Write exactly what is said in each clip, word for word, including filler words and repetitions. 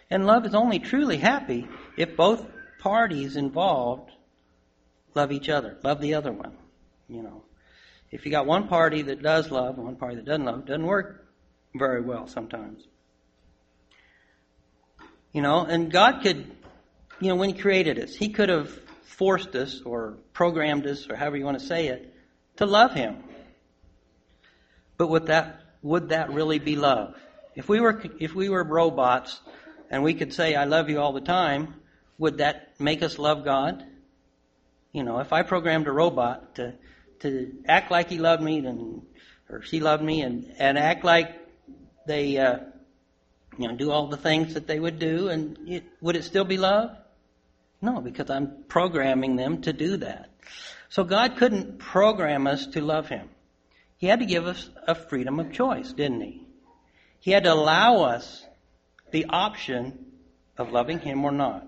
And love is only truly happy if both parties involved love each other, love the other one. You know, if you got one party that does love and one party that doesn't love, it doesn't work very well sometimes. You know, and God could, you know, when He created us, He could have forced us or programmed us, or however you want to say it, to love Him. But would that would that really be love? If we were if we were robots and we could say, I love you all the time, would that make us love God? You know, if I programmed a robot to to act like he loved me and or she loved me and, and act like they uh, you know do all the things that they would do, and it, would it still be love? No, because I'm programming them to do that. So God couldn't program us to love Him. He had to give us a freedom of choice, didn't He? He had to allow us the option of loving Him or not.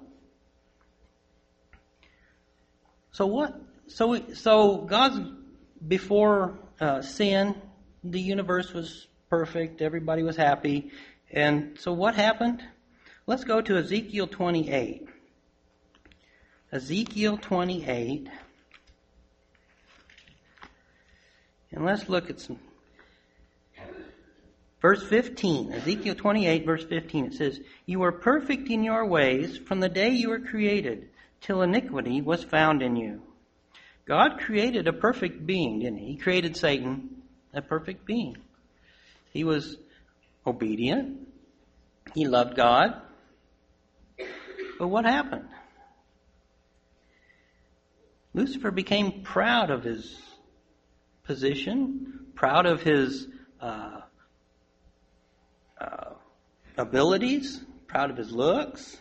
So what? So we, so God's before uh, sin, the universe was perfect. Everybody was happy. And so what happened? Let's go to Ezekiel twenty-eight. Ezekiel twenty-eight. And let's look at some. Verse fifteen. Ezekiel twenty-eight, verse fifteen. It says, You were perfect in your ways from the day you were created, till iniquity was found in you. God created a perfect being, didn't He? He created Satan, a perfect being. He was obedient. He loved God. But what happened? Lucifer became proud of his position, proud of his uh, uh, abilities, proud of his looks.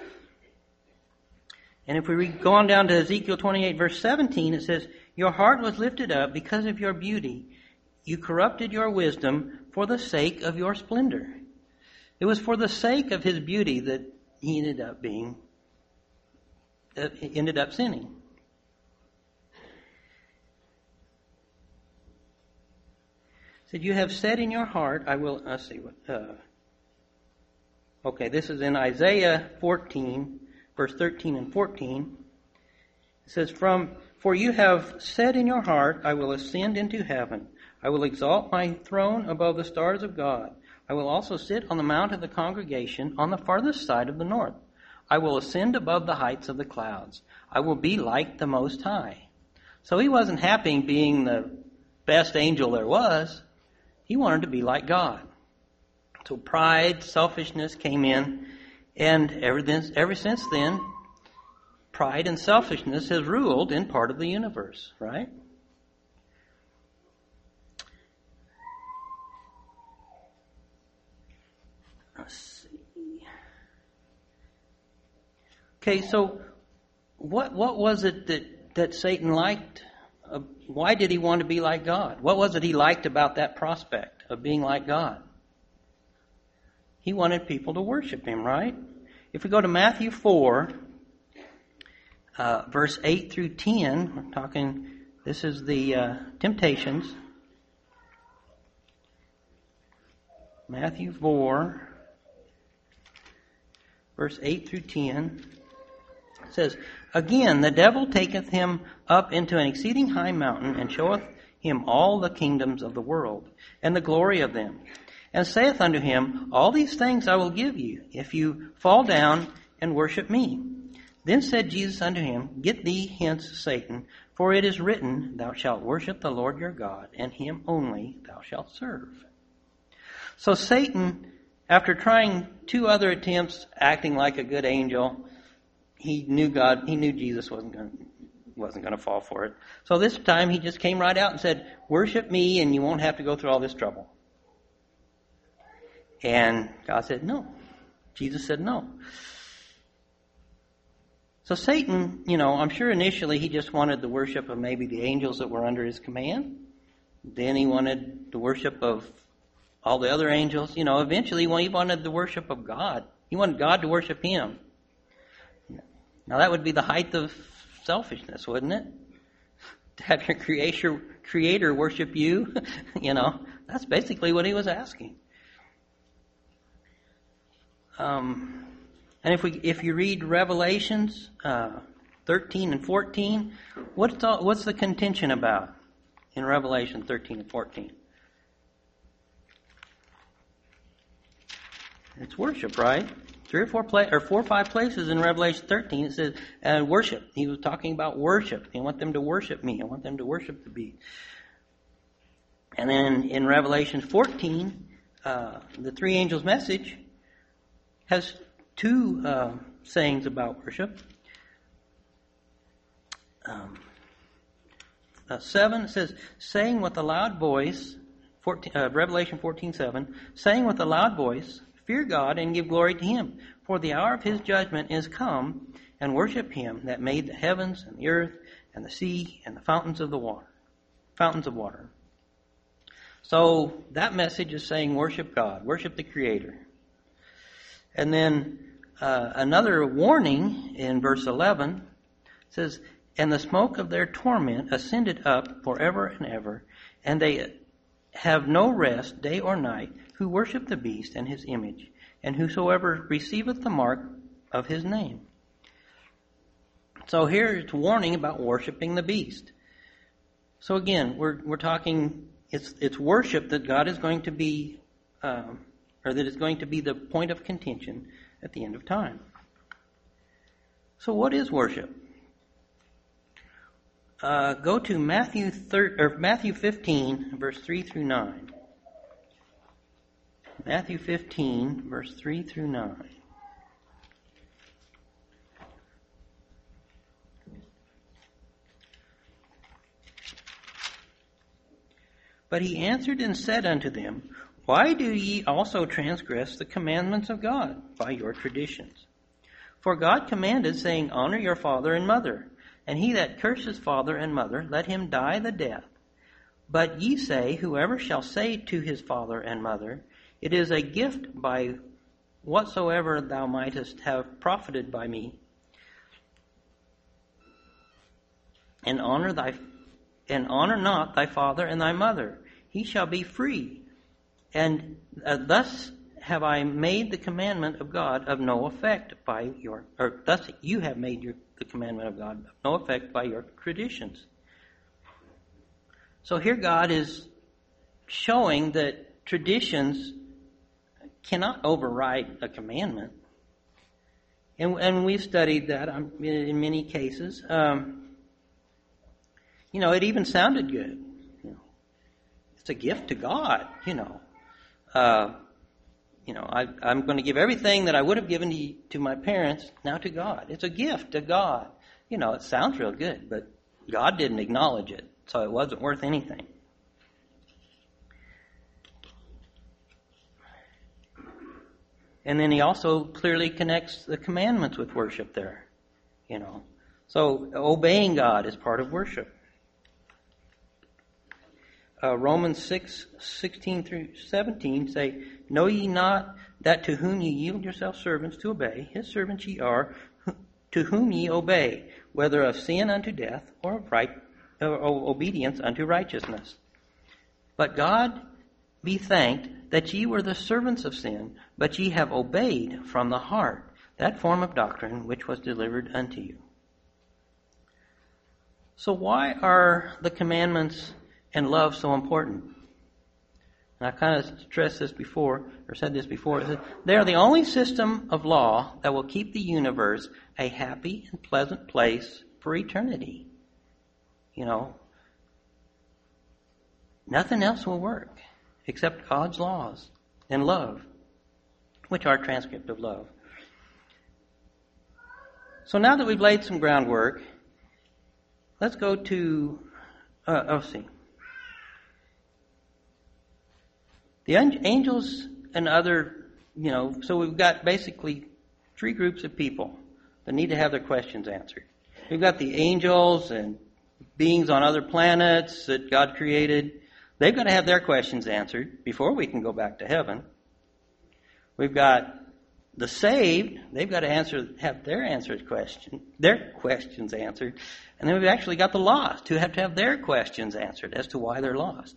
And if we read, go on down to Ezekiel twenty-eight, verse seventeen, it says, Your heart was lifted up because of your beauty. You corrupted your wisdom for the sake of your splendor. It was for the sake of his beauty that he ended up being, uh, ended up sinning. Said, you have said in your heart, I will, let's see what, uh, okay, this is in Isaiah fourteen, verse thirteen and fourteen. It says, From, for you have said in your heart, I will ascend into heaven. I will exalt my throne above the stars of God. I will also sit on the mount of the congregation on the farthest side of the north. I will ascend above the heights of the clouds. I will be like the Most High. So he wasn't happy being the best angel there was. He wanted to be like God. So pride, selfishness came in, and ever, then, ever since then, pride and selfishness has ruled in part of the universe, right? Let's see. Okay, so what what was it that, that Satan liked? Uh, why did he want to be like God? What was it he liked about that prospect of being like God? He wanted people to worship him, right? If we go to Matthew four, uh, verse eight through ten, we're talking, this is the uh, temptations. Matthew four, verse eight through ten. It says, Again, the devil taketh him up into an exceeding high mountain, and showeth him all the kingdoms of the world, and the glory of them, and saith unto him, All these things I will give you, if you fall down and worship me. Then said Jesus unto him, Get thee hence, Satan, for it is written, Thou shalt worship the Lord your God, and him only thou shalt serve. So Satan, after trying two other attempts, acting like a good angel, he knew God, he knew Jesus wasn't going to, wasn't going to fall for it. So this time he just came right out and said, Worship me and you won't have to go through all this trouble. And God said no. Jesus said no. So Satan, you know, I'm sure initially he just wanted the worship of maybe the angels that were under his command. Then he wanted the worship of all the other angels. You know, eventually he wanted the worship of God. He wanted God to worship him. Now that would be the height of selfishness, wouldn't it? To have your creator, creator worship you, you know, that's basically what he was asking. Um, And if we if you read Revelations uh, thirteen and fourteen, what's all, what's the contention about in Revelation thirteen and fourteen? It's worship, right? Three or four pla- or four or five places in Revelation thirteen it says uh, worship. He was talking about worship. I want them to worship me. I want them to worship the beast. And then in Revelation fourteen, uh, the three angels' message has two uh, sayings about worship. Um, uh, seven it says, saying with a loud voice, fourteen, uh, Revelation fourteen seven, saying with a loud voice, fear God and give glory to Him, for the hour of His judgment is come, and worship Him that made the heavens and the earth and the sea and the fountains of the water, fountains of water. So that message is saying worship God, worship the Creator. And then uh, another warning in verse eleven says, and the smoke of their torment ascended up forever and ever, and they have no rest day or night, who worship the beast and his image, and whosoever receiveth the mark of his name. So here it's warning about worshiping the beast. So again, we're we're talking, it's it's worship that God is going to be, um, or that is going to be the point of contention at the end of time. So what is worship? Uh, go to Matthew thir- or Matthew fifteen, verse three through nine. Matthew fifteen, verse three through nine. But he answered and said unto them, why do ye also transgress the commandments of God by your traditions? For God commanded, saying, honor your father and mother, and he that curses father and mother, let him die the death. But ye say, whoever shall say to his father and mother, it is a gift by whatsoever thou mightest have profited by me, and honor thy and honor not thy father and thy mother, he shall be free. And uh, thus have I made the commandment of God of no effect by your, or thus you have made your, the commandment of God of no effect by your traditions. So here God is showing that traditions cannot override a commandment. And, and we've studied that in many cases. Um, you know, it even sounded good. You know, it's a gift to God, you know. Uh, you know, I, I'm going to give everything that I would have given to, to my parents now to God. It's a gift to God. You know, it sounds real good, but God didn't acknowledge it, so it wasn't worth anything. And then he also clearly connects the commandments with worship there, you know. So obeying God is part of worship. Uh, Romans six, sixteen through seventeen say, know ye not that to whom ye yield yourselves servants to obey, his servants ye are, to whom ye obey, whether of sin unto death, or of right, or obedience unto righteousness. But God be thanked that ye were the servants of sin, but ye have obeyed from the heart that form of doctrine which was delivered unto you. So why are the commandments and love so important? And I kind of stressed this before, or said this before. They are the only system of law that will keep the universe a happy and pleasant place for eternity. You know, nothing else will work except God's laws and love, which are a transcript of love. So now that we've laid some groundwork, let's go to, uh, let's see. The angels and other, you know, so we've got basically three groups of people that need to have their questions answered. We've got the angels and beings on other planets that God created. They've got to have their questions answered before we can go back to heaven. We've got the saved. They've got to answer, have their answered question, their questions answered. And then we've actually got the lost who have to have their questions answered as to why they're lost.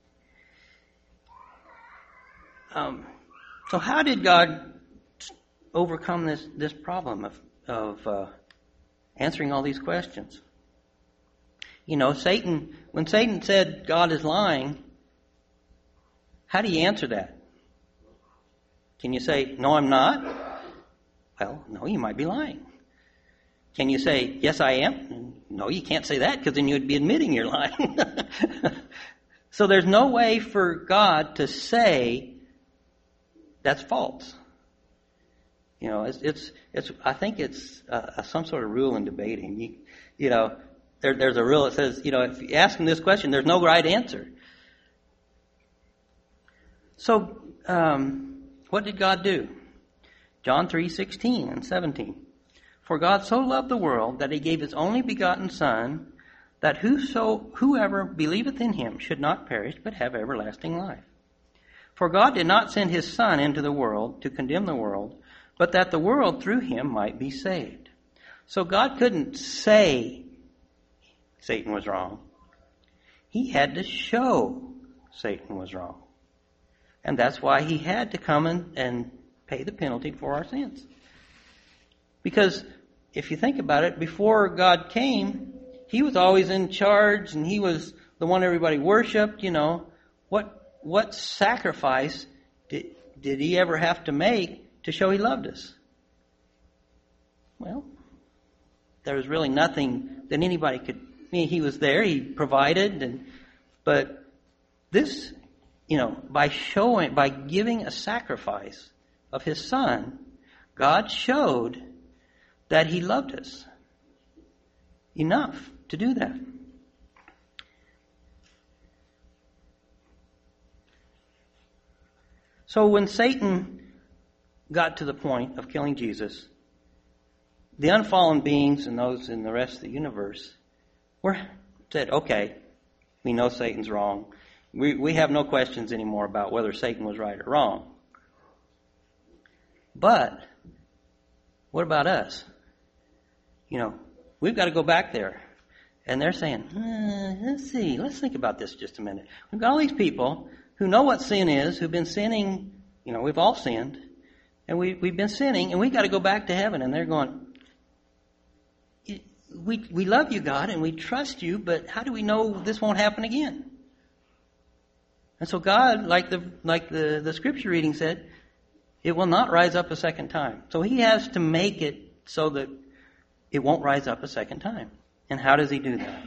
Um, so how did God overcome this, this problem of, of uh, answering all these questions. You know, Satan, when Satan said God is lying, how do you answer that? Can you say, no, I'm not? Well, no, you might be lying. Can you say, yes, I am? No, you can't say that because then you'd be admitting you're lying. So there's no way for God to say that's false. You know, it's, it's, it's I think it's uh, some sort of rule in debating. You, you know, there, there's a rule that says, you know, if you ask him this question, there's no right answer. So, um, what did God do? John three sixteen and seventeen. For God so loved the world that he gave his only begotten Son, that whoso whoever believeth in him should not perish, but have everlasting life. For God did not send his Son into the world to condemn the world, but that the world through him might be saved. So God couldn't say Satan was wrong. He had to show Satan was wrong. And that's why he had to come and, and pay the penalty for our sins. Because if you think about it, before God came, he was always in charge and he was the one everybody worshipped, you know. What what sacrifice did, did he ever have to make to show he loved us? Well, there was really nothing that anybody could, I mean, he was there, he provided, and but this, you know, by showing, by giving a sacrifice of his Son, God showed that he loved us enough to do that. So when Satan got to the point of killing Jesus, the unfallen beings and those in the rest of the universe were said, okay, we know Satan's wrong. We, we have no questions anymore about whether Satan was right or wrong. But what about us? You know, we've got to go back there. And they're saying, uh, let's see, let's think about this just a minute. We've got all these people who know what sin is, who've been sinning, you know, we've all sinned, and we, we've been sinning, and we've got to go back to heaven. And they're going, we, we love you, God, and we trust you, but how do we know this won't happen again? And so God, like the like the, the scripture reading said, it will not rise up a second time. So he has to make it so that it won't rise up a second time. And how does he do that?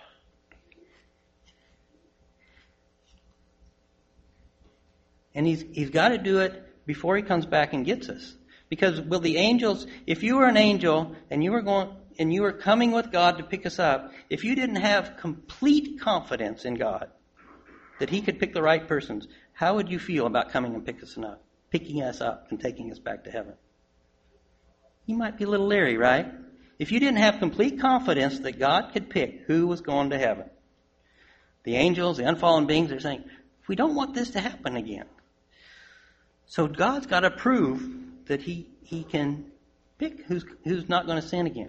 And he's he's got to do it before he comes back and gets us. Because will the angels, if you were an angel and you were going and you were coming with God to pick us up, if you didn't have complete confidence in God that he could pick the right persons, how would you feel about coming and pick us up, picking us up and taking us back to heaven? You might be a little leery, right? If you didn't have complete confidence that God could pick who was going to heaven. The angels, the unfallen beings are saying, we don't want this to happen again. So God's got to prove that he, he can pick who's, who's not going to sin again.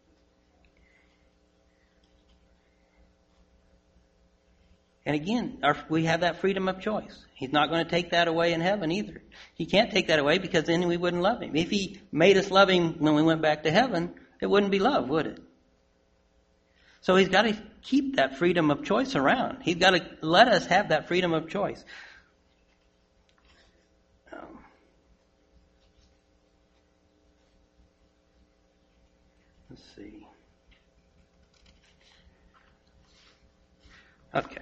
And again, our, we have that freedom of choice. He's not going to take that away in heaven either. He can't take that away because then we wouldn't love him. If he made us love him when we went back to heaven, it wouldn't be love, would it? So he's got to keep that freedom of choice around. He's got to let us have that freedom of choice. Um, let's see. Okay.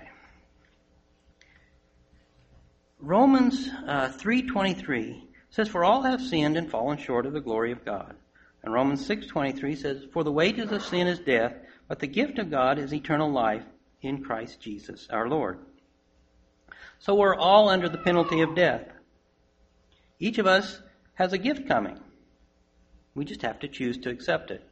Romans uh, three twenty-three says, "For all have sinned and fallen short of the glory of God." And Romans six twenty-three says, "For the wages of sin is death, but the gift of God is eternal life in Christ Jesus our Lord." So we're all under the penalty of death. Each of us has a gift coming. We just have to choose to accept it.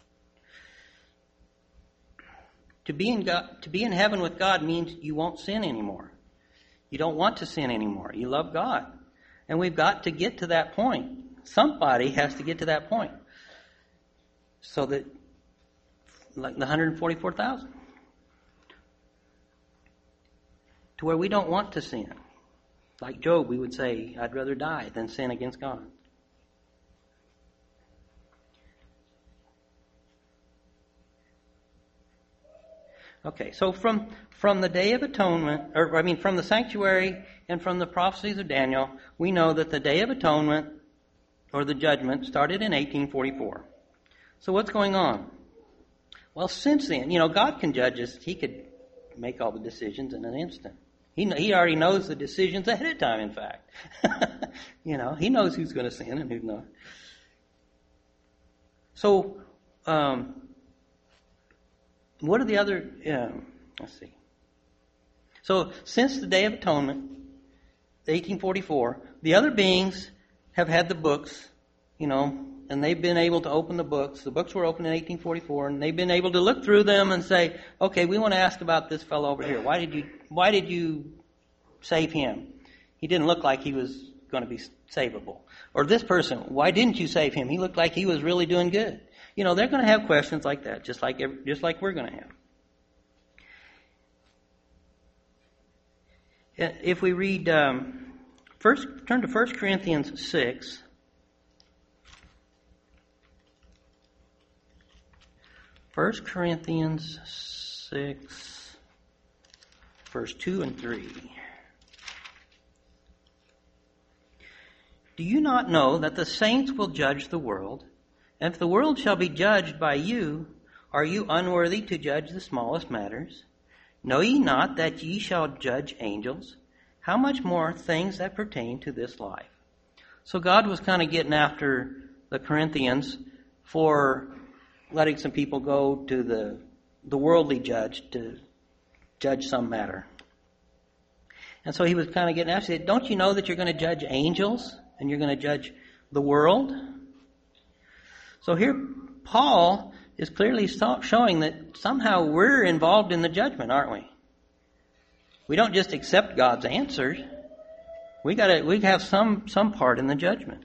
To be in God, to be in heaven with God means you won't sin anymore. You don't want to sin anymore. You love God. And we've got to get to that point. Somebody has to get to that point. So that, like the one hundred forty-four thousand, to where we don't want to sin. Like Job, we would say, I'd rather die than sin against God. Okay, so from from the Day of Atonement, or I mean from the sanctuary and from the prophecies of Daniel, we know that the Day of Atonement, or the judgment, started in eighteen forty-four. So what's going on? Well, since then, you know, God can judge us. He could make all the decisions in an instant. He he already knows the decisions ahead of time, in fact. You know, he knows who's going to sin and who's not. So, um, what are the other, um, let's see. So, since the Day of Atonement, eighteen forty-four, the other beings have had the books, you know, and they've been able to open the books. The books were opened in eighteen forty-four, and they've been able to look through them and say, okay, we want to ask about this fellow over here. Why did you, why did you save him? He didn't look like he was going to be savable. Or this person, why didn't you save him? He looked like he was really doing good. You know, they're going to have questions like that, just like every, just like we're going to have. If we read, um, first, turn to First Corinthians six. First Corinthians six, verse two and three. Do you not know that the saints will judge the world? And if the world shall be judged by you, are you unworthy to judge the smallest matters? Know ye not that ye shall judge angels? How much more things that pertain to this life? So God was kind of getting after the Corinthians for letting some people go to the the worldly judge to judge some matter. And so he was kind of getting after it. Don't you know that you're going to judge angels and you're going to judge the world? So here Paul is clearly showing that somehow we're involved in the judgment, aren't we? We don't just accept God's answers. We got to we have some some part in the judgment.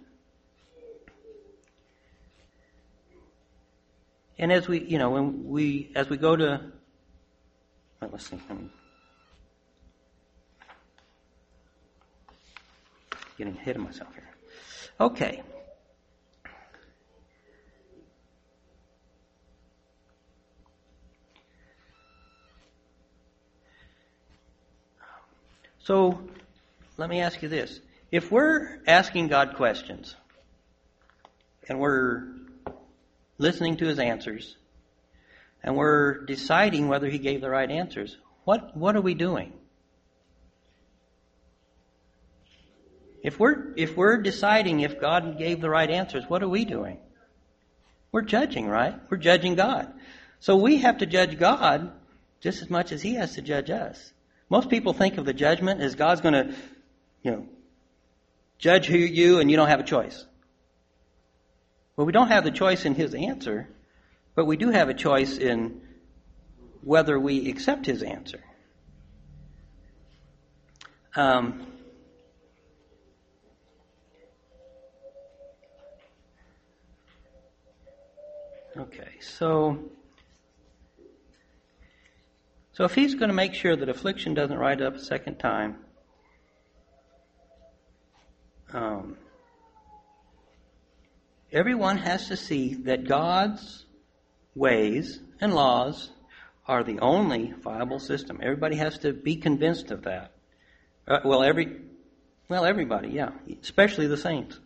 And as we, you know, when we as we go to, well, let's see, I'm getting ahead of myself here. Okay. So, let me ask you this. If we're asking God questions, and we're listening to His answers, and we're deciding whether He gave the right answers, what what are we doing? If we're if we're deciding if God gave the right answers, what are we doing? We're judging, right? We're judging God. So we have to judge God just as much as He has to judge us. Most people think of the judgment as God's going to, you know, judge who you and you don't have a choice. Well, we don't have the choice in His answer, but we do have a choice in whether we accept His answer. Um, okay, so... So if He's going to make sure that affliction doesn't rise up a second time, um, everyone has to see that God's ways and laws are the only viable system. Everybody has to be convinced of that. Uh, well, every, well, everybody, yeah, especially the saints.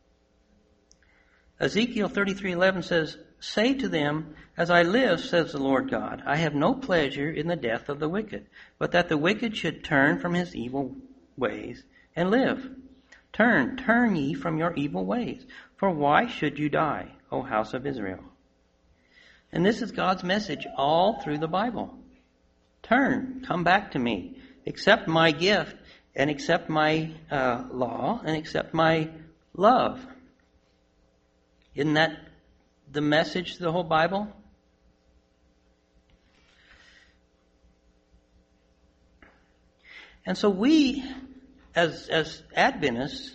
Ezekiel thirty-three eleven says, "Say to them, as I live, says the Lord God, I have no pleasure in the death of the wicked, but that the wicked should turn from his evil ways and live. Turn, turn ye from your evil ways, for why should you die, O house of Israel?" And this is God's message all through the Bible. Turn, come back to me, accept my gift, and accept my uh, law, and accept my love. Isn't that the message to the whole Bible? And so we, as as Adventists,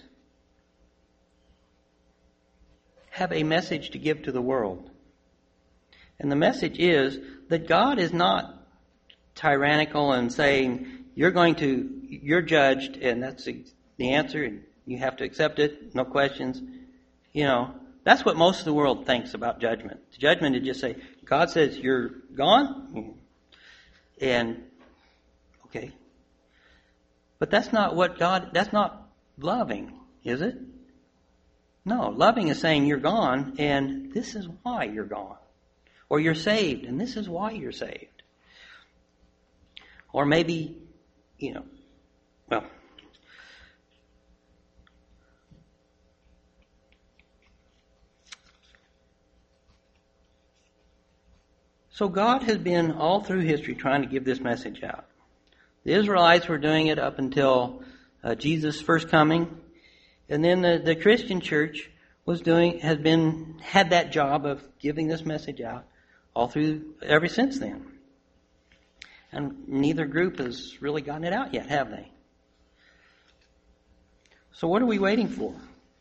have a message to give to the world. And the message is that God is not tyrannical and saying, you're going to, you're judged, and that's the answer, and you have to accept it, no questions. You know, that's what most of the world thinks about judgment. Judgment is just say, God says you're gone, And, okay. But that's not what God, that's not loving, is it? No, loving is saying you're gone, and this is why you're gone. Or you're saved, and this is why you're saved. Or maybe, you know, well, so God has been all through history trying to give this message out. The Israelites were doing it up until uh, Jesus' first coming, and then the, the Christian church was doing has been had that job of giving this message out all through ever since then. And neither group has really gotten it out yet, have they? So what are we waiting for?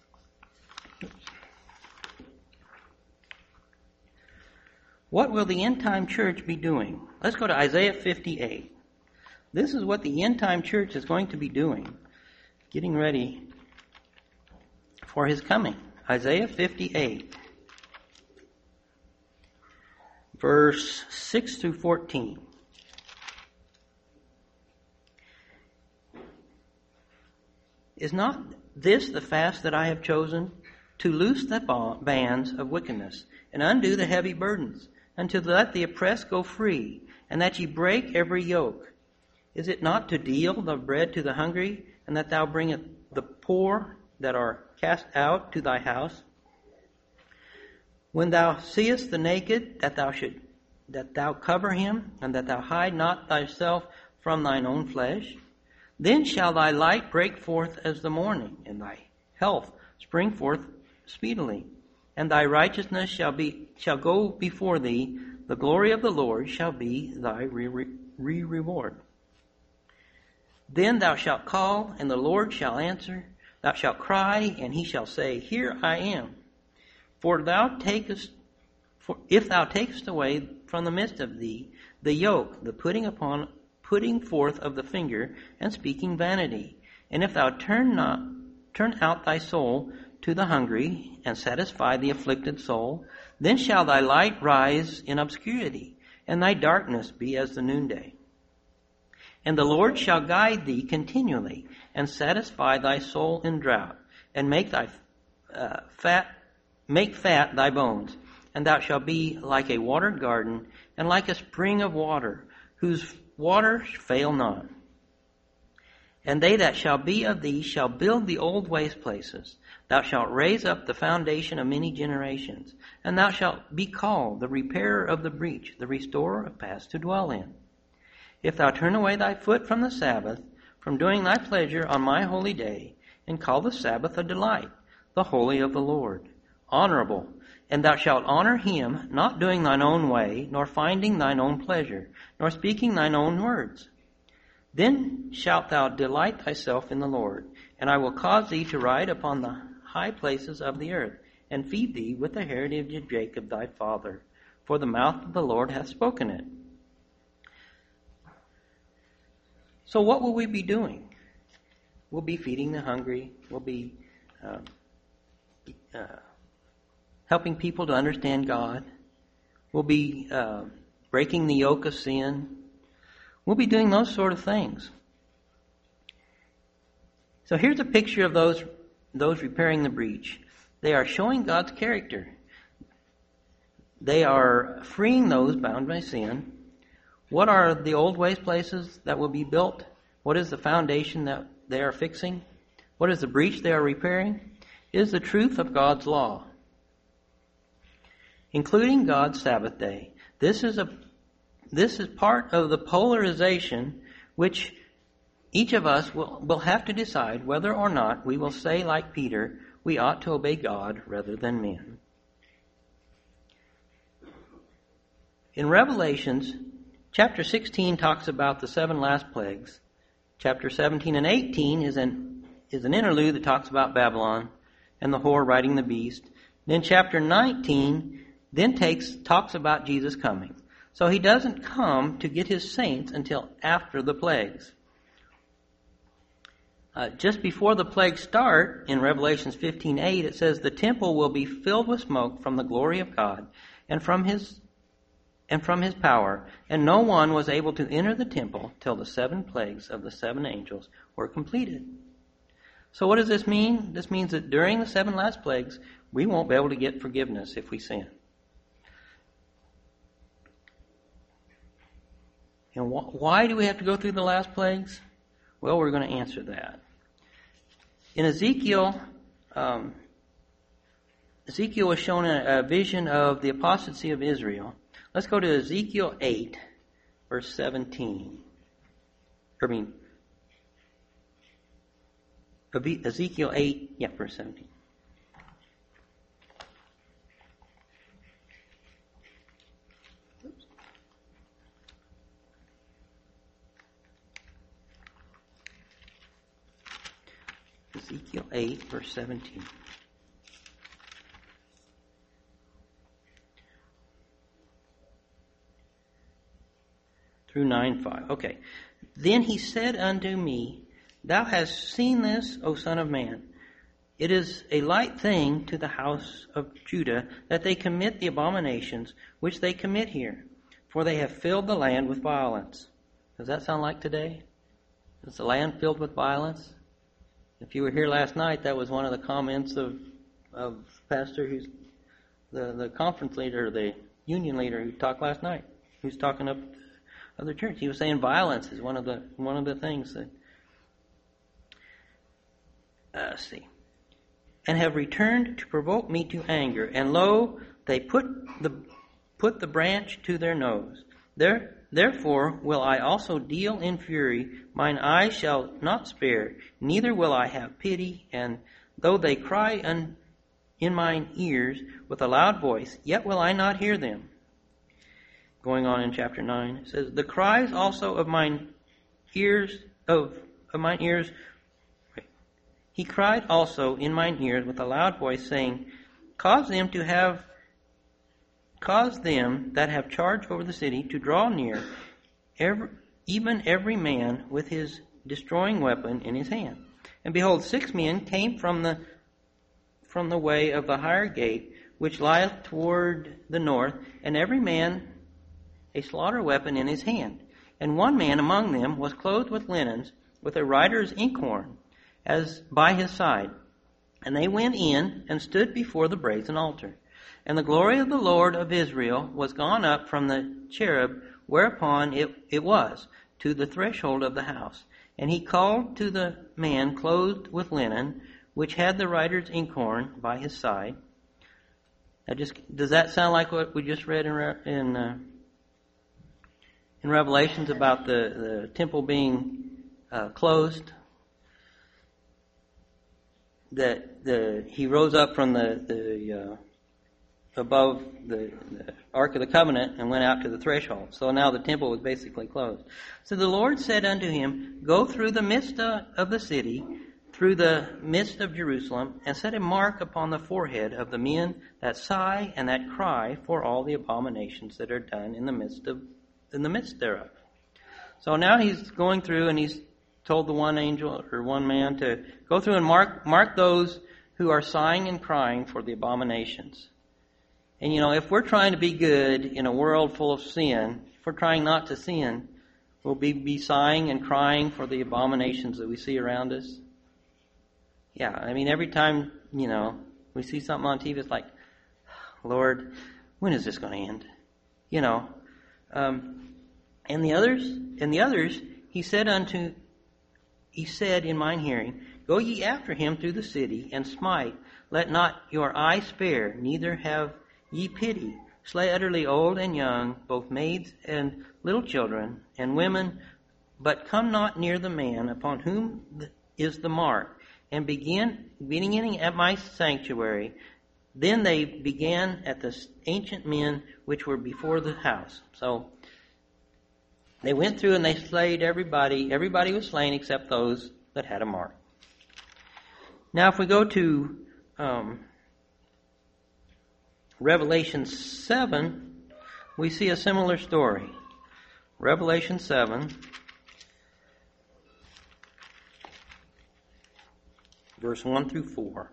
What will the end time church be doing? Let's go to Isaiah fifty-eight. This is what the end time church is going to be doing, getting ready for his coming. Isaiah fifty-eight, verse six through fourteen. Is not this the fast that I have chosen? To loose the bands of wickedness, and undo the heavy burdens, and to let the oppressed go free, and that ye break every yoke. Is it not to deal the bread to the hungry, and that thou bringest the poor that are cast out to thy house? When thou seest the naked, that thou should that thou cover him, and that thou hide not thyself from thine own flesh? Then shall thy light break forth as the morning, and thy health spring forth speedily. And thy righteousness shall be shall go before thee. The glory of the Lord shall be thy re- re- reward. Then thou shalt call, and the Lord shall answer. Thou shalt cry, and he shall say, Here I am. For thou takest, for if thou takest away from the midst of thee the yoke, the putting upon putting forth of the finger, and speaking vanity. And if thou turn not, turn out thy soul to the hungry, and satisfy the afflicted soul, then shall thy light rise in obscurity, and thy darkness be as the noonday. And the Lord shall guide thee continually, and satisfy thy soul in drought, and make thy uh, fat, make fat thy bones. And thou shalt be like a watered garden, and like a spring of water, whose waters fail not. And they that shall be of thee shall build the old waste places. Thou shalt raise up the foundation of many generations. And thou shalt be called the repairer of the breach, the restorer of paths to dwell in. If thou turn away thy foot from the Sabbath, from doing thy pleasure on my holy day, and call the Sabbath a delight, the holy of the Lord, honorable, and thou shalt honor him, not doing thine own way, nor finding thine own pleasure, nor speaking thine own words. Then shalt thou delight thyself in the Lord, and I will cause thee to ride upon the high places of the earth, and feed thee with the heritage of Jacob thy father, for the mouth of the Lord hath spoken it. So what will we be doing? We'll be feeding the hungry. We'll be uh, uh, helping people to understand God. We'll be uh, breaking the yoke of sin. We'll be doing those sort of things. So here's a picture of those those repairing the breach. They are showing God's character. They are freeing those bound by sin. What are the old waste places that will be built? What is the foundation that they are fixing? What is the breach they are repairing? It is the truth of God's law, including God's Sabbath day. This is a this is part of the polarization which each of us will, will have to decide whether or not we will say, like Peter, we ought to obey God rather than men. In Revelations, chapter sixteen talks about the seven last plagues. Chapter seventeen and eighteen is an is an interlude that talks about Babylon and the whore riding the beast. Then chapter nineteen then takes talks about Jesus coming. So he doesn't come to get his saints until after the plagues. Uh, just before the plagues start, in Revelation fifteen eight, it says, the temple will be filled with smoke from the glory of God and from his and from his power, and no one was able to enter the temple till the seven plagues of the seven angels were completed. So what does this mean? This means that during the seven last plagues, we won't be able to get forgiveness if we sin. And wh- why do we have to go through the last plagues? Well, we're going to answer that. In Ezekiel, um, Ezekiel was shown a, a vision of the apostasy of Israel. Let's go to Ezekiel eight, verse seventeen. I mean, Ezekiel eight, yeah, verse seventeen. Ezekiel eight, verse seventeen. Through nine five. Okay. Then he said unto me, Thou hast seen this, O son of man. It is a light thing to the house of Judah that they commit the abominations which they commit here, for they have filled the land with violence. Does that sound like today? Is the land filled with violence? If you were here last night, that was one of the comments of of Pastor who's the, the conference leader, the union leader who talked last night, who's talking up of the church. He was saying violence is one of the one of the things that uh, let's see. And have returned to provoke me to anger, and lo, they put the put the branch to their nose. There therefore will I also deal in fury, mine eye shall not spare, neither will I have pity, and though they cry un, in mine ears with a loud voice, yet will I not hear them. Going on in chapter nine, it says, The cries also of mine ears of, of mine ears he cried also in mine ears with a loud voice, saying, Cause them to have cause them that have charge over the city to draw near, every, even every man with his destroying weapon in his hand. And behold, six men came from the from the way of the higher gate, which lieth toward the north, and every man a slaughter weapon in his hand. And one man among them was clothed with linens, with a writer's inkhorn as by his side. And they went in and stood before the brazen altar. And the glory of the Lord of Israel was gone up from the cherub whereupon it, it was, to the threshold of the house. And he called to the man clothed with linen, which had the writer's inkhorn by his side. Now just, does that sound like what we just read in in, uh, in Revelations about the, the temple being uh, closed? That the he rose up from the the uh, above the, the Ark of the Covenant and went out to the threshold. So now the temple was basically closed. So the Lord said unto him, Go through the midst of the city, through the midst of Jerusalem, and set a mark upon the forehead of the men that sigh and that cry for all the abominations that are done in the midst of in the midst thereof. So now he's going through and he's told the one angel or one man to go through and mark mark those who are sighing and crying for the abominations. And you know, if we're trying to be good in a world full of sin, if we're trying not to sin, we'll be, be sighing and crying for the abominations that we see around us. Yeah, I mean, every time, you know, we see something on T V, it's like, Lord, when is this going to end? You know. Um, and the others, and the others, he said unto He said in mine hearing, Go ye after him through the city, and smite. Let not your eye spare, neither have ye pity. Slay utterly old and young, both maids and little children, and women, but come not near the man upon whom is the mark. And begin, beginning at my sanctuary, then they began at the ancient men which were before the house. So they went through and they slayed everybody. Everybody was slain except those that had a mark. Now if we go to um, Revelation seven, we see a similar story. Revelation seven, verse one through four.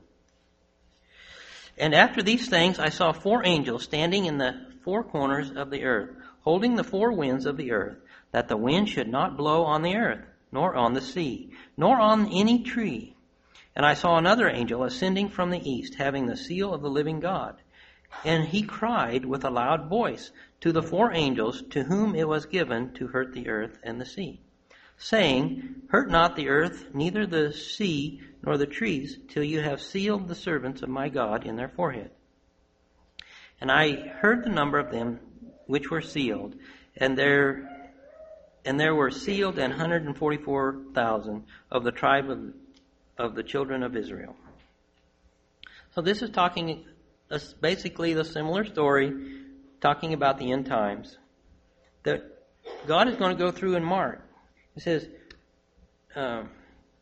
And after these things I saw four angels standing in the four corners of the earth, holding the four winds of the earth, that the wind should not blow on the earth, nor on the sea, nor on any tree. And I saw another angel ascending from the east, having the seal of the living God. And he cried with a loud voice to the four angels to whom it was given to hurt the earth and the sea, saying, Hurt not the earth, neither the sea, nor the trees, till you have sealed the servants of my God in their forehead. And I heard the number of them which were sealed, and there and there were sealed an hundred and forty-four thousand of the tribe of, of the children of Israel. So this is talking uh, basically the similar story, talking about the end times, that God is going to go through and mark. It says, um,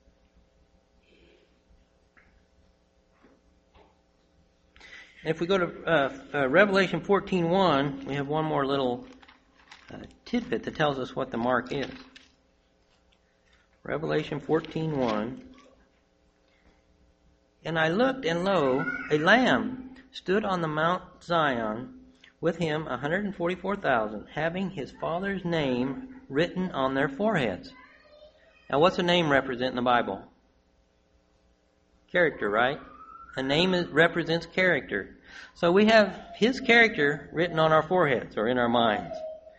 if we go to uh, uh, Revelation fourteen one, we have one more little uh, tidbit that tells us what the mark is. Revelation fourteen one. And I looked, and lo, a lamb stood on the Mount Zion, with him one hundred forty-four thousand, having his father's name written on their foreheads. Now, what's a name represent in the Bible? Character, right? A name is, represents character. So we have his character written on our foreheads or in our minds.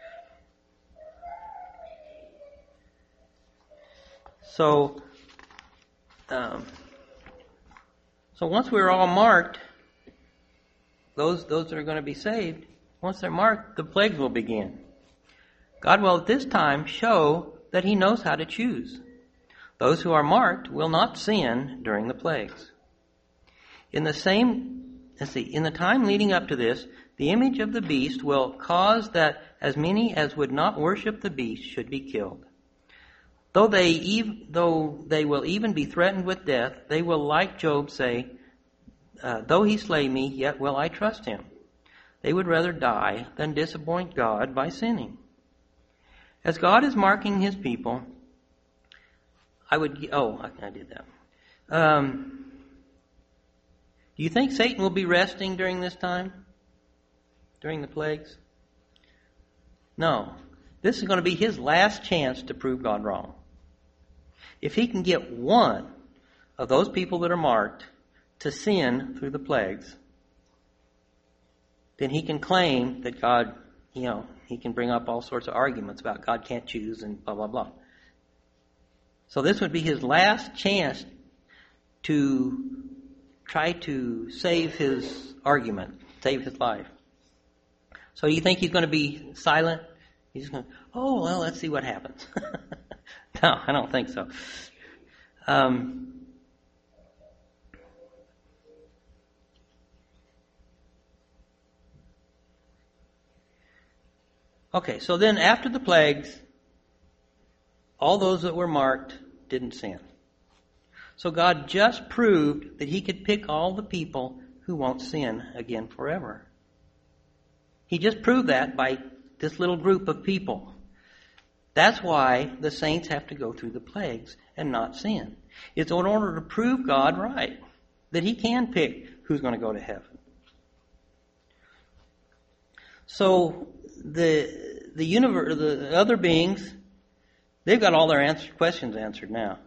So, um, so once we're all marked, those those that are going to be saved, once they're marked, the plagues will begin. God will at this time show that he knows how to choose. Those who are marked will not sin during the plagues. In the same, let's see, in the time leading up to this, the image of the beast will cause that as many as would not worship the beast should be killed. Though they, ev- though they will even be threatened with death, they will, like Job, say, uh, though he slay me, yet will I trust him. They would rather die than disappoint God by sinning. As God is marking his people, I would, oh, I, I did that. Um, do you think Satan will be resting during this time? During the plagues? No. This is going to be his last chance to prove God wrong. If he can get one of those people that are marked to sin through the plagues, then he can claim that God, you know, he can bring up all sorts of arguments about God can't choose and blah, blah, blah. So this would be his last chance to try to save his argument, save his life. So you think he's going to be silent? He's just going to, oh, well, let's see what happens. No, I don't think so. Um, okay, so then after the plagues, all those that were marked didn't sin. So God just proved that he could pick all the people who won't sin again forever. He just proved that by this little group of people. That's why the saints have to go through the plagues and not sin. It's in order to prove God right, that he can pick who's going to go to heaven. So the the universe, the other beings, they've got all their answer, questions answered now.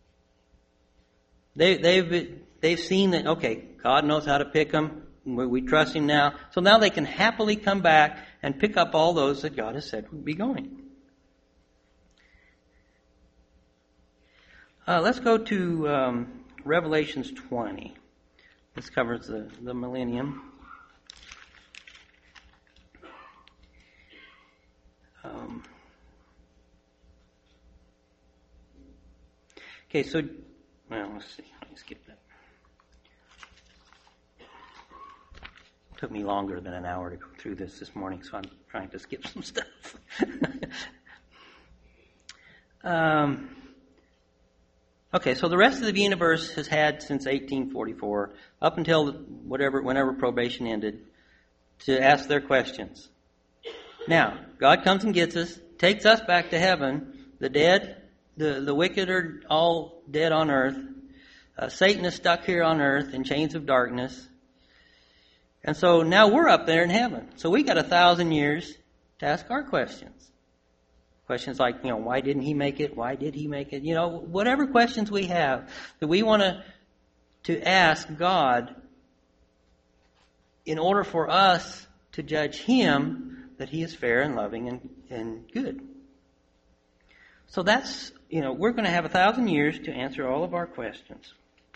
They they've they've seen that, okay, God knows how to pick them. We, we trust him now. So now they can happily come back and pick up all those that God has said would be going. Uh, let's go to um, Revelations twenty. This covers the, the millennium. Um, okay, so, well, let's see. Let me skip that. It took me longer than an hour to go through this this morning, so I'm trying to skip some stuff. um, okay, so the rest of the universe has had since eighteen forty-four, up until whatever, whenever probation ended, to ask their questions. Now, God comes and gets us, takes us back to heaven. The dead, the, the wicked are all dead on earth. Uh, Satan is stuck here on earth in chains of darkness. And so now we're up there in heaven. So we got a thousand years to ask our questions. Questions like, you know, why didn't he make it? Why did he make it? You know, whatever questions we have that we want to to ask God in order for us to judge him that he is fair and loving and, and good. So that's, you know, we're going to have a thousand years to answer all of our questions.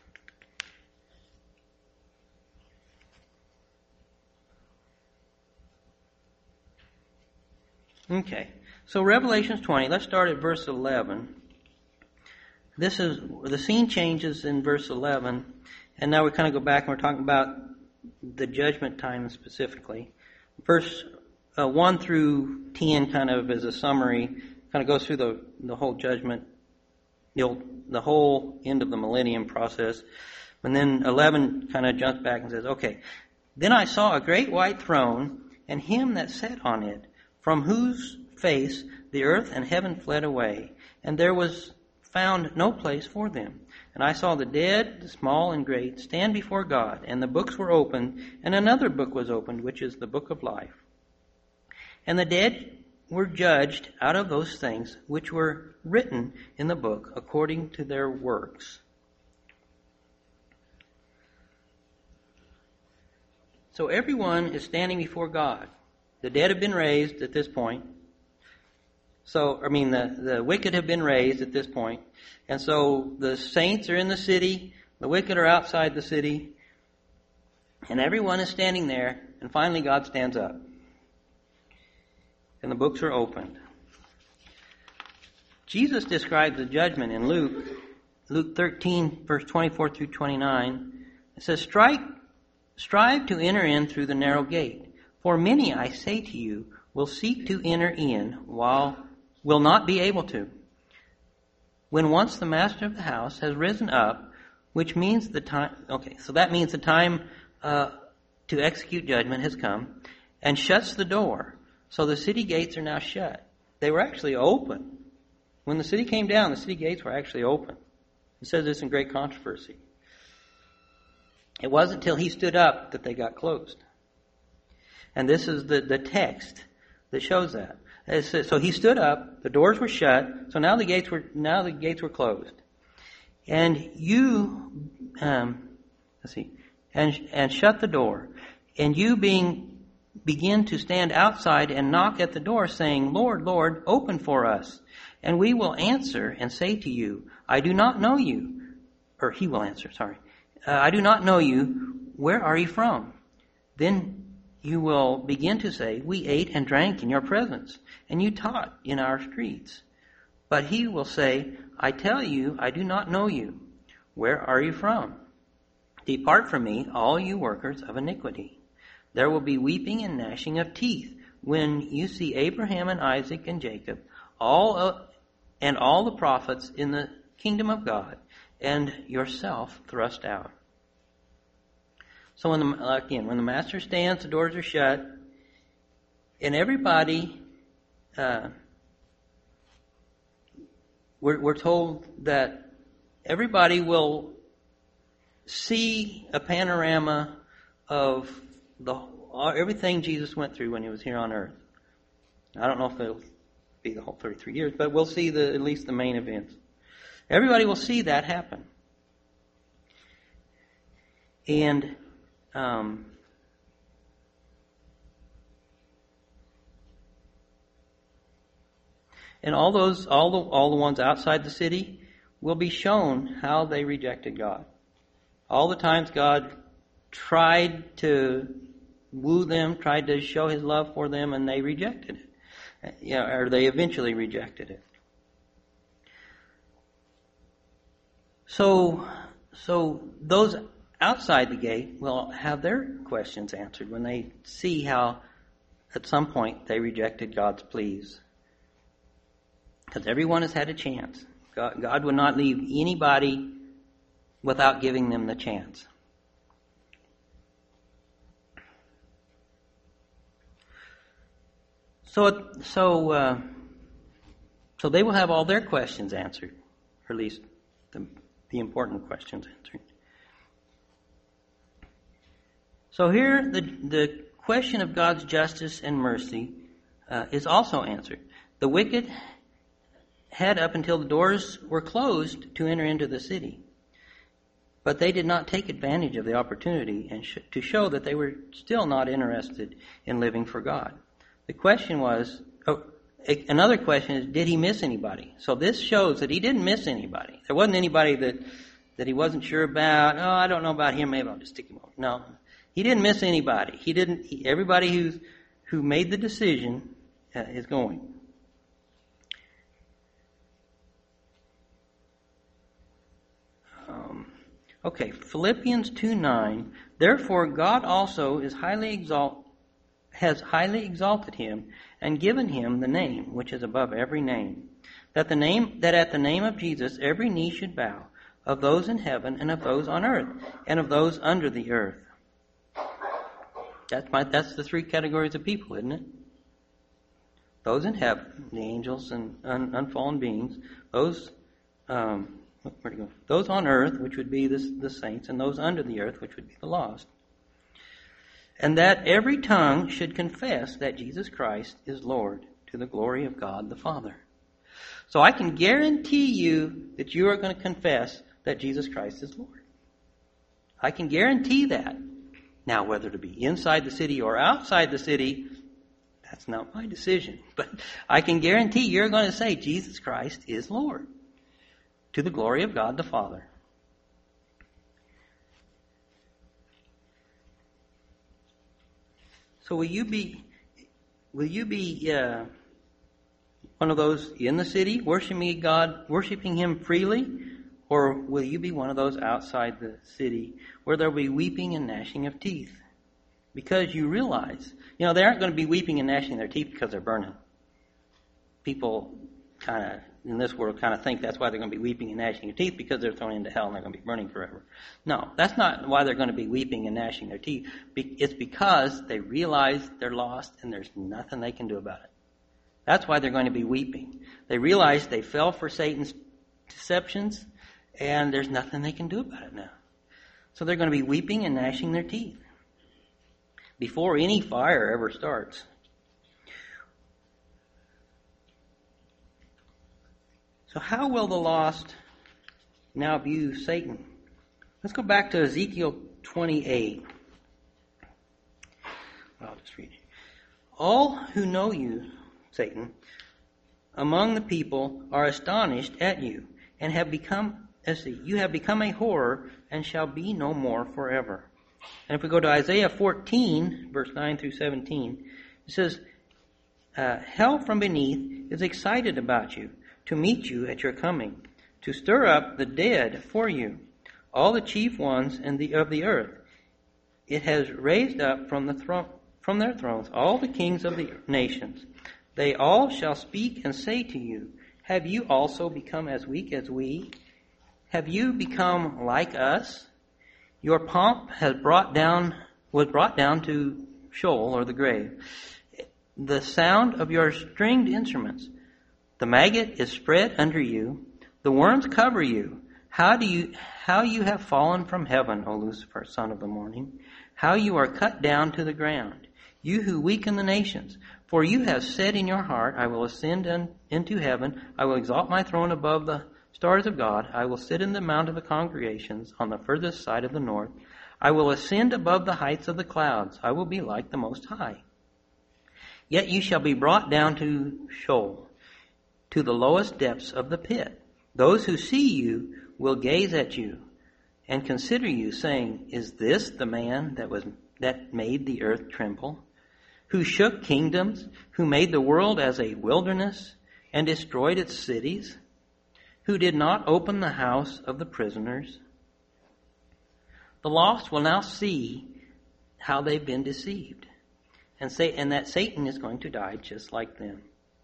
Okay, so Revelation twenty, let's start at verse eleven. This is, the scene changes in verse eleven, and now we kind of go back and we're talking about the judgment time specifically. Verse uh, one through ten kind of as a summary, kind of goes through the, the whole judgment, the, the whole end of the millennium process. And then eleven kind of jumps back and says, okay, then I saw a great white throne and him that sat on it, from whose face the earth and heaven fled away, and there was found no place for them. And I saw the dead, the small and great, stand before God, and the books were opened, and another book was opened, which is the book of life. And the dead were judged out of those things which were written in the book according to their works. So everyone is standing before God. The dead have been raised at this point. So, I mean, the, the wicked have been raised at this point. And so the saints are in the city, the wicked are outside the city, and everyone is standing there, and finally God stands up. And the books are opened. Jesus describes the judgment in Luke, Luke thirteen, verse twenty-four through twenty-nine. It says, Strive, strive to enter in through the narrow gate. For many, I say to you, will seek to enter in, while will not be able to. When once the master of the house has risen up, which means the time, okay, so that means the time uh, to execute judgment has come, and shuts the door. So the city gates are now shut. They were actually open. When the city came down, the city gates were actually open. It says this in great controversy. It wasn't until he stood up that they got closed. And this is the, the text that shows that. It says, so he stood up, the doors were shut, so now the gates were now the gates were closed. And you um, let's see, and and shut the door. And you being begin to stand outside and knock at the door, saying, Lord, Lord, open for us. And we will answer and say to you, I do not know you. Or he will answer, sorry. Uh, I do not know you. Where are you from? Then you will begin to say, we ate and drank in your presence, and you taught in our streets. But he will say, I tell you, I do not know you. Where are you from? Depart from me, all you workers of iniquity. There will be weeping and gnashing of teeth when you see Abraham and Isaac and Jacob, all uh, and all the prophets in the kingdom of God, and yourself thrust out. So when the, again, when the master stands, the doors are shut, and everybody, uh, we're, we're told that everybody will see a panorama of the everything Jesus went through when he was here on earth. I don't know if it'll be the whole thirty-three years, but we'll see the at least the main events. Everybody will see that happen. And um, and all those all the all the ones outside the city will be shown how they rejected God. All the times God tried to woo them, tried to show his love for them, and they rejected it. You know, or they eventually rejected it. So, so those outside the gate will have their questions answered when they see how at some point they rejected God's pleas. Because everyone has had a chance. God, God would not leave anybody without giving them the chance. So, so, uh, so they will have all their questions answered, or at least the, the important questions answered. So here, the the question of God's justice and mercy uh, is also answered. The wicked had up until the doors were closed to enter into the city. But they did not take advantage of the opportunity and sh- to show that they were still not interested in living for God. The question was, oh, a- another question is, did he miss anybody? So this shows that he didn't miss anybody. There wasn't anybody that, that he wasn't sure about. Oh, I don't know about him. Maybe I'll just stick him over. No, he didn't miss anybody. He didn't. He, everybody who's who made the decision uh, is going. Um, Okay, Philippians two nine. Therefore God also is highly exalt, has highly exalted him and given him the name which is above every name, that the name that at the name of Jesus every knee should bow, of those in heaven and of those on earth and of those under the earth. That's my that's the three categories of people, isn't it? Those in heaven, the angels and un, unfallen beings, those um Where'd it go? Those on earth, which would be the, the saints, and those under the earth, which would be the lost. And that every tongue should confess that Jesus Christ is Lord, to the glory of God the Father. So I can guarantee you that you are going to confess that Jesus Christ is Lord. I can guarantee that. Now, whether to be inside the city or outside the city, that's not my decision. But I can guarantee you're going to say Jesus Christ is Lord, to the glory of God the Father. So will you be, will you be uh, one of those in the city worshiping God, worshiping Him freely, or will you be one of those outside the city where there will be weeping and gnashing of teeth? Because you realize, you know, they aren't going to be weeping and gnashing their teeth because they're burning. People kind of in this world kind of think that's why they're going to be weeping and gnashing their teeth, because they're thrown into hell and they're going to be burning forever. No, that's not why they're going to be weeping and gnashing their teeth. It's because they realize they're lost and there's nothing they can do about it. That's why they're going to be weeping. They realize they fell for Satan's deceptions and there's nothing they can do about it now. So they're going to be weeping and gnashing their teeth before any fire ever starts. So how will the lost now view Satan? Let's go back to Ezekiel twenty-eight. I'll just read it. All who know you, Satan, among the people are astonished at you, and have become, let's see, you have become a horror, and shall be no more forever. And if we go to Isaiah fourteen, verse nine through seventeen, it says, uh, hell from beneath is excited about you, to meet you at your coming, to stir up the dead for you, all the chief ones in the, of the earth. It has raised up from the throne, from their thrones all the kings of the nations. They all shall speak and say to you, have you also become as weak as we? Have you become like us? Your pomp has brought down, was brought down to Sheol, or the grave. The sound of your stringed instruments. The maggot is spread under you. The worms cover you. How do you, how you have fallen from heaven, O Lucifer, son of the morning. How you are cut down to the ground. You who weaken the nations. For you have said in your heart, I will ascend in, into heaven. I will exalt my throne above the stars of God. I will sit in the mount of the congregations on the furthest side of the north. I will ascend above the heights of the clouds. I will be like the Most High. Yet you shall be brought down to Sheol, to the lowest depths of the pit. Those who see you will gaze at you and consider you, saying, is this the man that was that made the earth tremble, who shook kingdoms, who made the world as a wilderness and destroyed its cities, who did not open the house of the prisoners? The lost will now see how they've been deceived, and say, and that Satan is going to die just like them.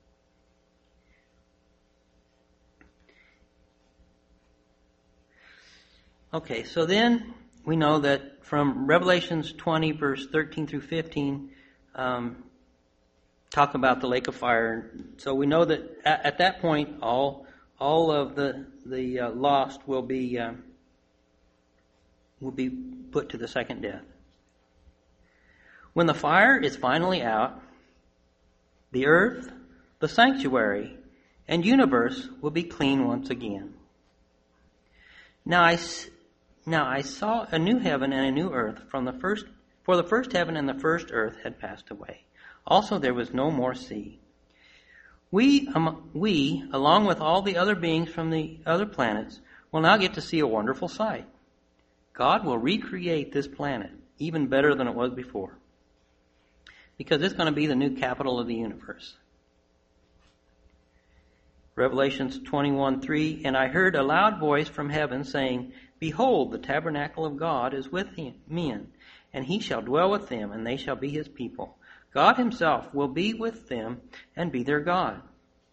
Okay, so then we know that from Revelations twenty, verse thirteen through fifteen, um, talk about the lake of fire. So we know that at, at that point, all all of the the uh, lost will be um, will be put to the second death. When the fire is finally out, The earth, the sanctuary, and universe will be clean once again. Now I, now I saw a new heaven and a new earth, from the first, for the first heaven and the first earth had passed away. Also there was no more sea. We, um, we, along with all the other beings from the other planets, will now get to see a wonderful sight. God will recreate this planet even better than it was before, because it's going to be the new capital of the universe. Revelations twenty-one three, and I heard a loud voice from heaven saying, Behold, the tabernacle of God is with men, and he shall dwell with them, and they shall be his people. God himself will be with them and be their God.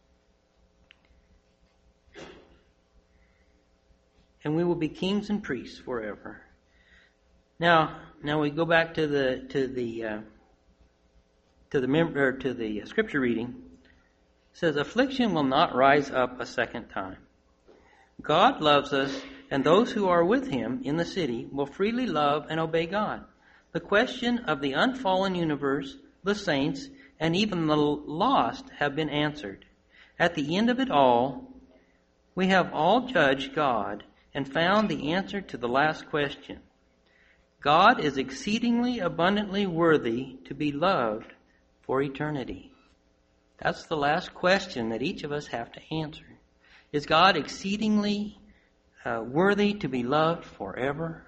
And we will be kings and priests forever. Now, now we go back to the to the uh, to the mem- or to the scripture reading. It says, affliction will not rise up a second time. God loves us, and those who are with him in the city will freely love and obey God. The question of the unfallen universe, the saints, and even the lost have been answered. At the end of it all, we have all judged God and found the answer to the last question. God is exceedingly abundantly worthy to be loved for eternity. That's the last question that each of us have to answer. Is God exceedingly uh, worthy to be loved forever?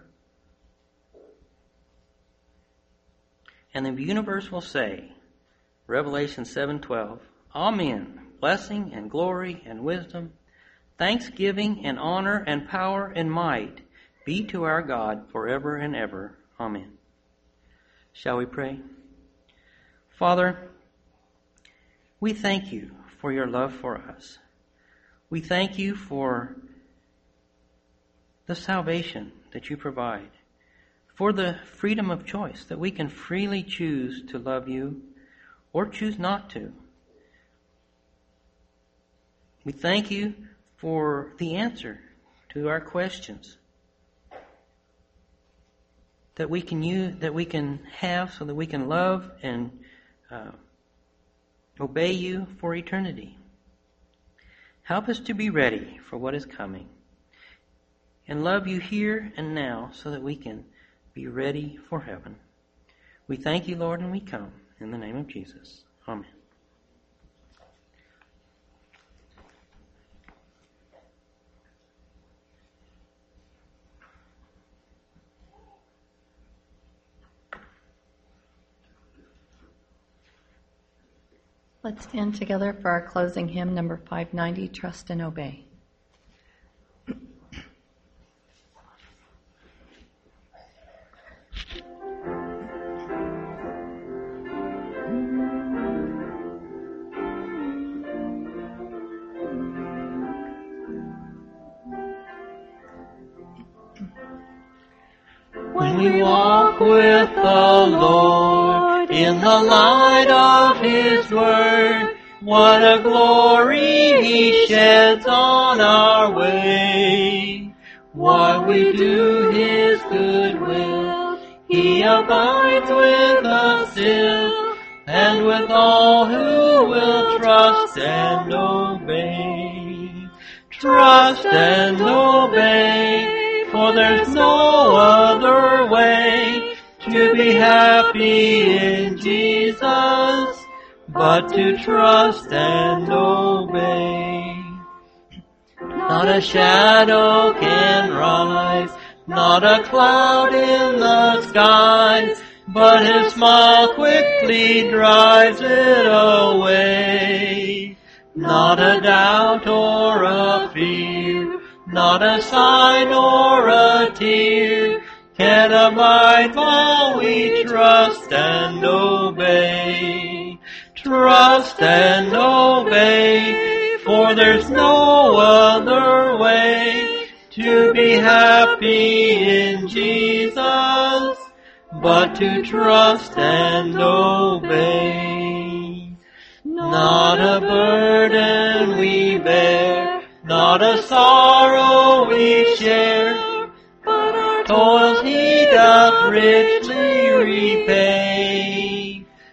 And the universe will say, Revelation seven twelve, Amen, blessing and glory and wisdom, thanksgiving and honor and power and might be to our God forever and ever. Amen. Shall we pray? Father, we thank you for your love for us. We thank you for the salvation that you provide, for the freedom of choice, that we can freely choose to love you or choose not to. We thank you for the answer to our questions that we can use, that we can have, so that we can love and uh, obey you for eternity. Help us to be ready for what is coming and love you here and now, so that we can be ready for heaven. We thank you, Lord, and we come in the name of Jesus. Amen. Let's stand together for our closing hymn, number five ninety, Trust and Obey. When we walk with the Lord in the light of his word, what a glory he sheds on our way. While we do his good will, he abides with us still, and with all who will trust and obey. Trust and obey, for there's no other way to be happy in Jesus but to trust and obey. Not a shadow can rise, not a cloud in the skies, but his smile quickly drives it away. Not a doubt or a fear, not a sign or a tear can abide while we trust and obey. Trust and obey, for there's no other way to be happy in Jesus but to trust and obey. Not a burden we bear, not a sorrow we share, but our toils he doth richly repay. Not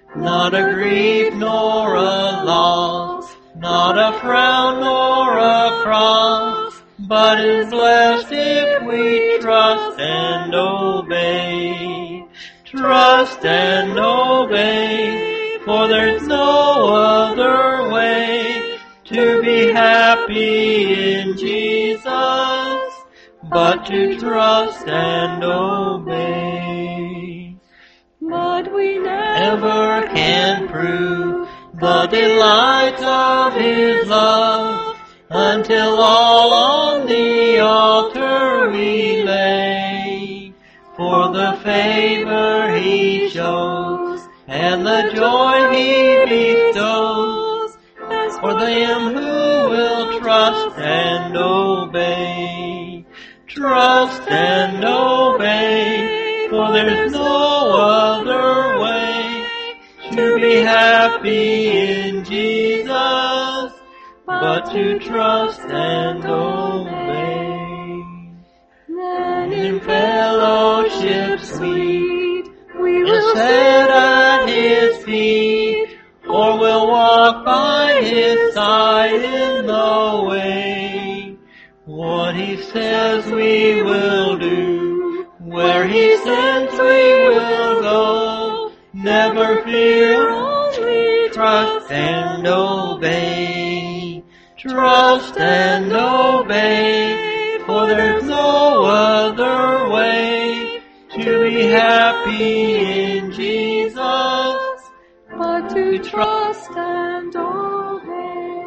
not a grief nor a loss, not a frown nor a cross, but is blessed if we trust and obey. Trust and obey, for there's no other way to be happy in Jesus, but to trust and obey. But we Never can prove the delight of His love until all on the altar we lay. For the favor He shows and the joy He bestows, as for them who will trust and obey. Trust and obey, for there's no other way to be happy in Jesus, but to trust and obey. then In fellowship sweet, we we'll sit at His feet, or we'll walk by His side in the way. What He says we will do, where He sends we will go. Never fear, only trust and obey. Trust and obey, for there's no other way to be happy in Jesus, but to trust and obey.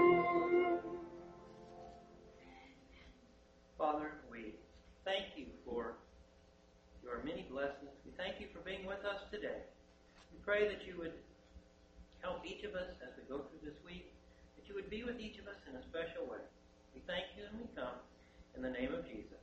Father, we thank You for Your many blessings. We thank You for being with us today. We pray that You would help each of us as we go through this week, that You would be with each of us in a special way. We thank You and we come in the name of Jesus.